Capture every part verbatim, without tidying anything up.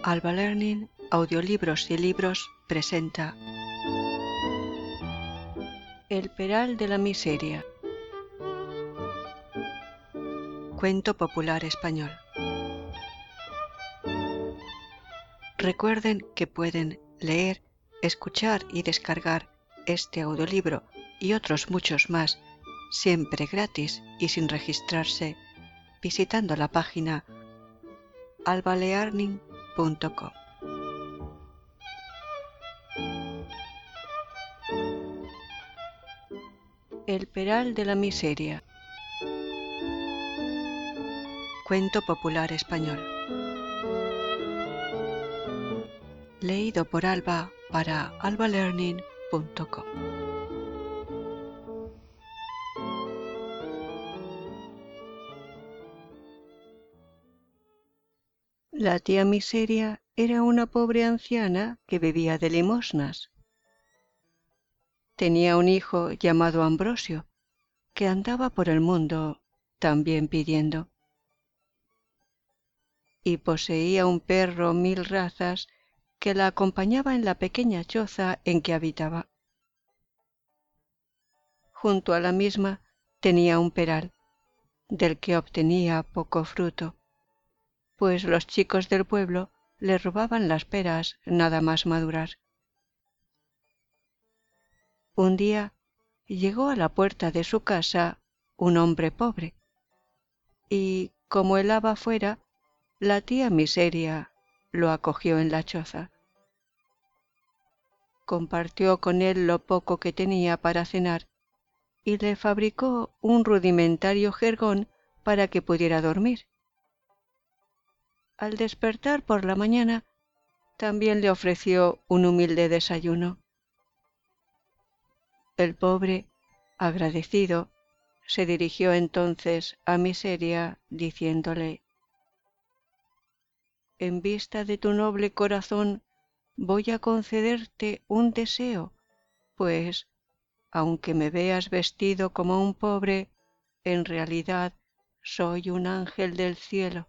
Alba Learning, Audiolibros y Libros presenta El Peral de la Miseria. Cuento popular español. Recuerden que pueden leer, escuchar y descargar este audiolibro y otros muchos más, siempre gratis y sin registrarse, visitando la página alba learning punto com. El Peral de la Miseria. Cuento popular español. Leído por Alba para alba learning punto com. La tía Miseria era una pobre anciana que vivía de limosnas. Tenía un hijo llamado Ambrosio, que andaba por el mundo también pidiendo. Y poseía un perro mil razas que la acompañaba en la pequeña choza en que habitaba. Junto a la misma tenía un peral, del que obtenía poco fruto, pues los chicos del pueblo le robaban las peras nada más madurar. Un día llegó a la puerta de su casa un hombre pobre, y como helaba fuera, la tía Miseria lo acogió en la choza. Compartió con él lo poco que tenía para cenar y le fabricó un rudimentario jergón para que pudiera dormir. Al despertar por la mañana, también le ofreció un humilde desayuno. El pobre, agradecido, se dirigió entonces a Miseria diciéndole: «En vista de tu noble corazón, voy a concederte un deseo, pues, aunque me veas vestido como un pobre, en realidad soy un ángel del cielo».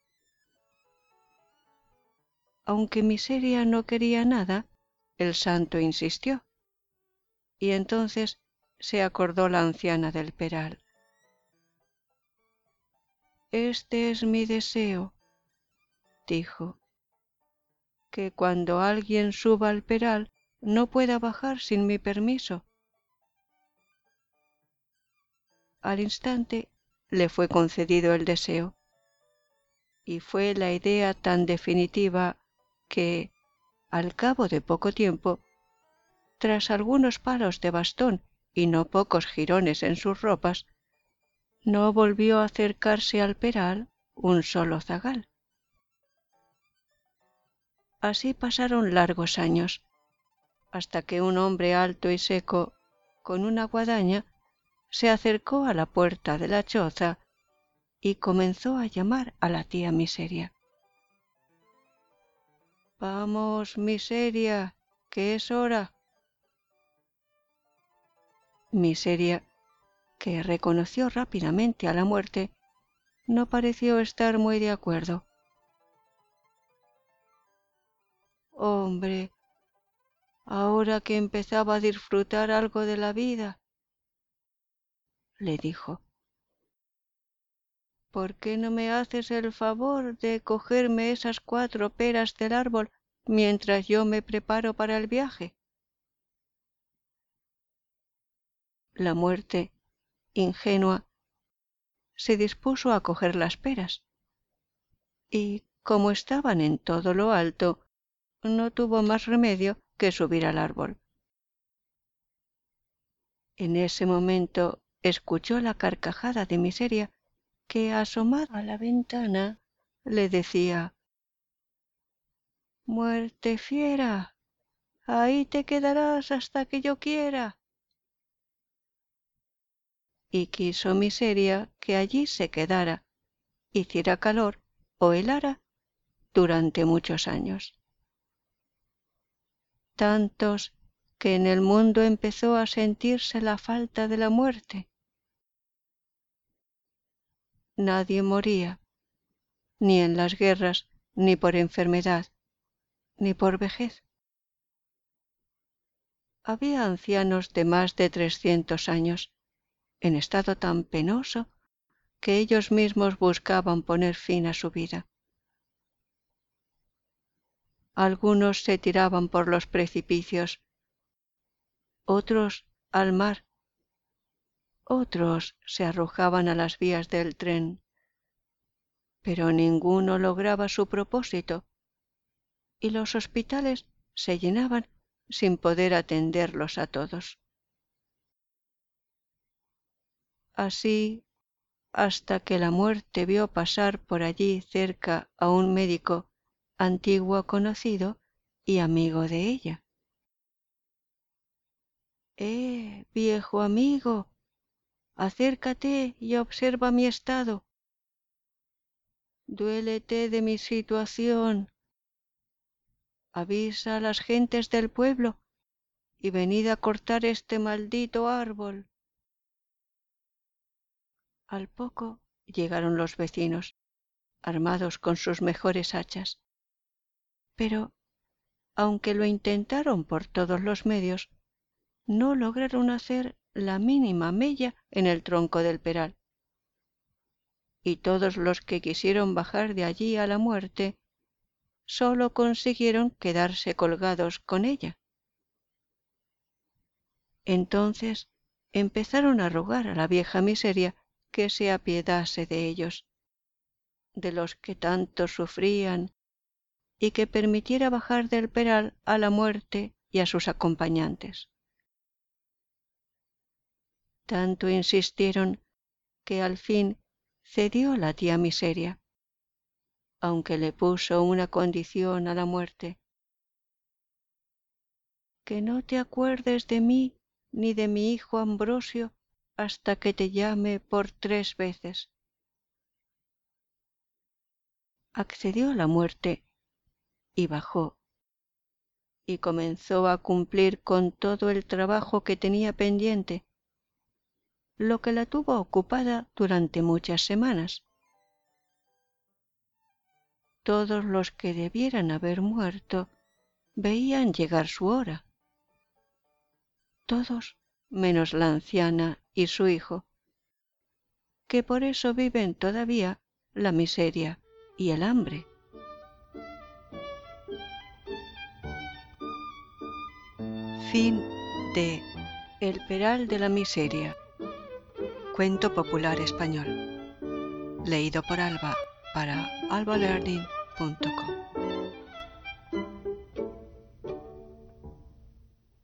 Aunque Miseria no quería nada, el santo insistió, y entonces se acordó la anciana del peral. «Este es mi deseo», dijo, «que cuando alguien suba al peral no pueda bajar sin mi permiso». Al instante le fue concedido el deseo, y fue la idea tan definitiva que, al cabo de poco tiempo, tras algunos palos de bastón y no pocos jirones en sus ropas, no volvió a acercarse al peral un solo zagal. Así pasaron largos años, hasta que un hombre alto y seco, con una guadaña, se acercó a la puerta de la choza y comenzó a llamar a la tía Miseria. «Vamos, Miseria, que es hora». Miseria, que reconoció rápidamente a la muerte, no pareció estar muy de acuerdo. «Hombre, ahora que empezaba a disfrutar algo de la vida», le dijo, «¿por qué no me haces el favor de cogerme esas cuatro peras del árbol mientras yo me preparo para el viaje?» La muerte, ingenua, se dispuso a coger las peras, y como estaban en todo lo alto, no tuvo más remedio que subir al árbol. En ese momento escuchó la carcajada de Miseria, que, asomada a la ventana, le decía: «Muerte fiera, ahí te quedarás hasta que yo quiera». Y quiso Miseria que allí se quedara, hiciera calor o helara, durante muchos años. Tantos que en el mundo empezó a sentirse la falta de la muerte. Nadie moría, ni en las guerras, ni por enfermedad, ni por vejez. Había ancianos de más de trescientos años, en estado tan penoso que ellos mismos buscaban poner fin a su vida. Algunos se tiraban por los precipicios, otros al mar, otros se arrojaban a las vías del tren, pero ninguno lograba su propósito, y los hospitales se llenaban sin poder atenderlos a todos. Así, hasta que la muerte vio pasar por allí cerca a un médico antiguo conocido y amigo de ella. «Eh, viejo amigo, acércate y observa mi estado. Duélete de mi situación. Avisa a las gentes del pueblo y venid a cortar este maldito árbol». Al poco llegaron los vecinos, armados con sus mejores hachas. Pero, aunque lo intentaron por todos los medios, no lograron hacer la mínima mella en el tronco del peral. Y todos los que quisieron bajar de allí a la muerte, solo consiguieron quedarse colgados con ella. Entonces empezaron a rogar a la vieja miseria que se apiadase de ellos, de los que tanto sufrían, y que permitiera bajar del peral a la muerte y a sus acompañantes. Tanto insistieron que al fin cedió la tía miseria, aunque le puso una condición a la muerte: que no te acuerdes de mí ni de mi hijo Ambrosio hasta que te llame por tres veces. Accedió la muerte y bajó, y comenzó a cumplir con todo el trabajo que tenía pendiente, lo que la tuvo ocupada durante muchas semanas. Todos los que debieran haber muerto veían llegar su hora. Todos menos la anciana y su hijo, que por eso viven todavía la miseria y el hambre. Fin de El peral de la miseria, cuento popular español, leído por Alba para alba learning punto com.